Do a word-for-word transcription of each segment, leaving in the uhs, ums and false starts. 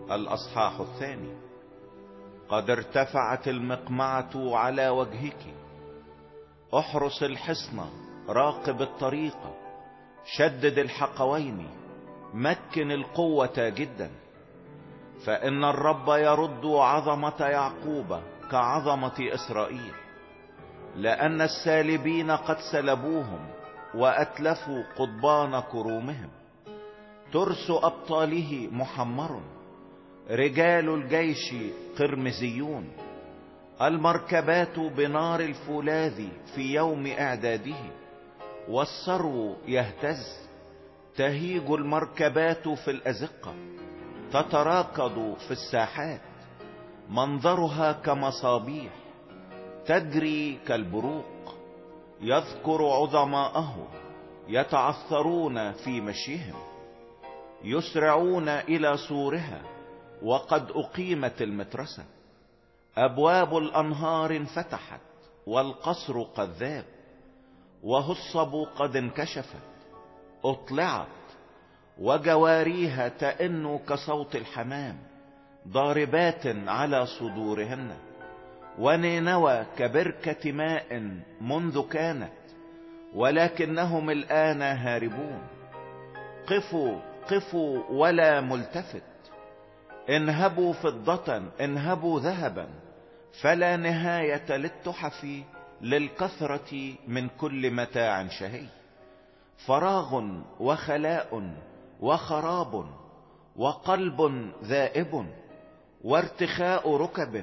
الأصحاح الثاني. قد ارتفعت المقمعة على وجهك، احرس الحصن، راقب الطريق، شدد الحقوين، مكن القوة جدا. فإن الرب يرد عظمة يعقوب كعظمة إسرائيل، لأن السالبين قد سلبوهم وأتلفوا قضبان كرومهم. ترس أبطاله محمر، رجال الجيش قرمزيون. المركبات بنار الفولاذ في يوم إعداده، والثرو يهتز. تهيج المركبات في الأزقة، تتراكض في الساحات. منظرها كمصابيح، تجري كالبروق. يذكر عظماءه يتعثرون في مشيهم، يسرعون إلى سورها وقد أقيمت المترسة. أبواب الأنهار انفتحت والقصر قد ذاب، وهصب قد انكشفت. اطلعت وجواريها تئن كصوت الحمام، ضاربات على صدورهن. ونينوى كبركة ماء منذ كانت، ولكنهم الآن هاربون. قفوا قفوا ولا ملتفت، انهبوا فضة انهبوا ذهبا. فلا نهاية للتحف للكثرة من كل متاع شهي. فراغ وخلاء وخراب وقلب ذائب، وارتخاء ركب،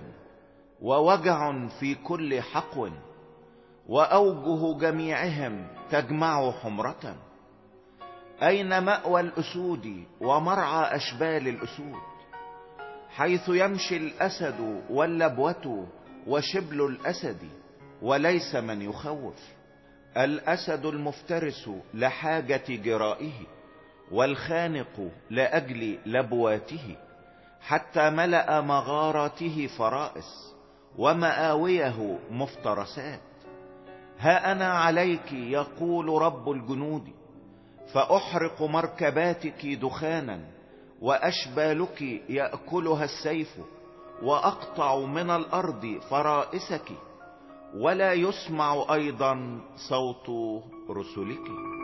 ووجع في كل حقو. وأوجه جميعهم تجمع حمرة. أين مأوى الأسود ومرعى أشبال الأسود، حيث يمشي الأسد واللبوة وشبل الأسد، وليس من يخوف. الأسد المفترس لحاجة جرائه، والخانق لأجل لبواته. حتى ملأ مغاراته فرائس، ومآويه مفترسات. ها أنا عليك يقول رب الجنود، فأحرق مركباتك دخانا، وأشبالك يأكلها السيف. وأقطع من الأرض فرائسك، ولا يسمع أيضا صوت رسلك.